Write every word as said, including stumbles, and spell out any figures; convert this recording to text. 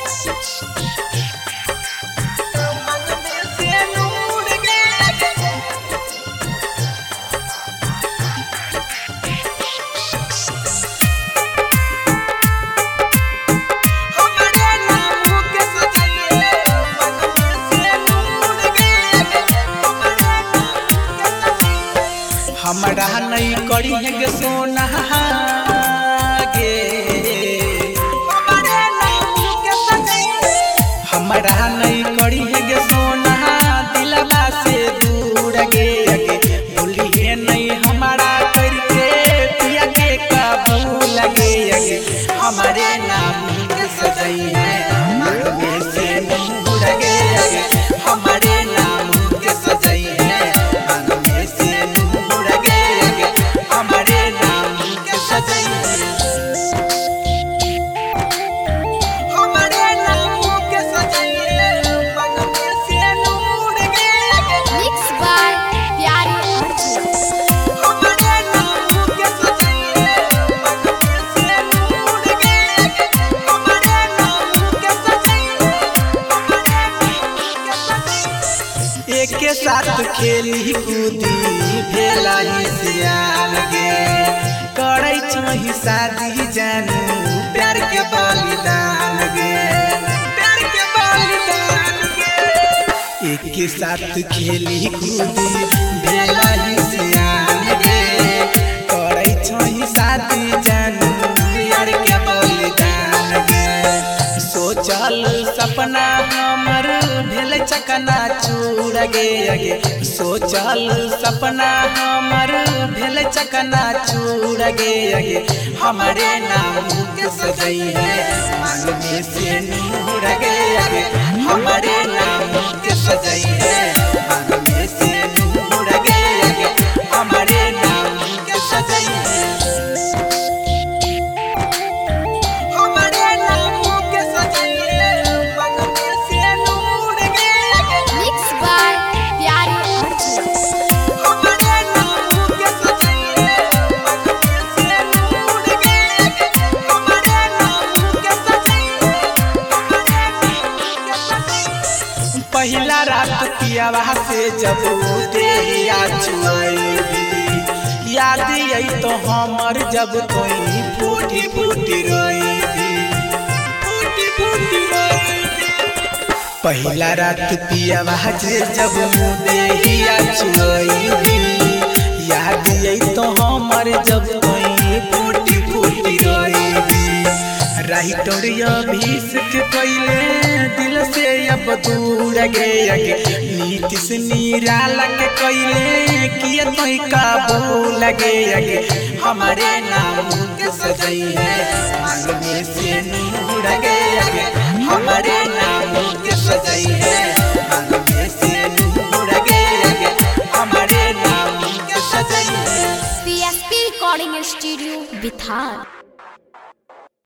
हमरा नहीं करी है गे सोना गे हमरा नहीं करी है गे सोना दिलवा से दूर गे गे बोली है नहीं हमारा करके पिया के कबूल गे गे हमारे नाम के सजाई है मांगे से दूर गे गे हमारे नाम के सजाई है मांगे से हमारे नाम के सजाई हमारे नाम के सजाई मांगे से नूर गे मिक्स बाय प्यारी हमारे नाम के सजाई मांगे से नूर गे हमारे नाम के सजाई हमारे नाम के सजाई एक के साथ खेली कूदी भेला ही सियाल गे करै छही शादी जानू प्यार के बलिदान गे प्यार के बलिदान गे एक के साथ खेली कूदी भेला ही सियाल गे करै छही शादी जानू प्यार के बलिदान गे सोचल सपना हमर भेल चकना चूर गे गे सोचल सपना हमर भेल चकना चूर गे गे हमारे नाम के सजाई है मांग में से नूर गे गे हमारे नाम के सजाई है मांग में से नूर गे गे हमारे नाम के सजाई है पहिला रात पियावा से जब देहिया छुआई याद आई तो हमर जब कोई फूटी फूटी रोई फूटी फूटी रोई पहिला रात पियावा से जब देहिया छुआई याद आई तो हमर जब कोई फूटी फूटी रोई राइटोरिया भीष्क कइले दिल से अब दूर गे गे नीतीश निराला के कइले किए तोई काबूल गे गे हमारे नाम के सजाई है मांग में से नूर गे गे हमारे नाम के सजाई है मांग में से नूर गे गे हमारे नाम के सजाई है पीएसपी रिकॉर्डिंग स्टूडियो बिथार।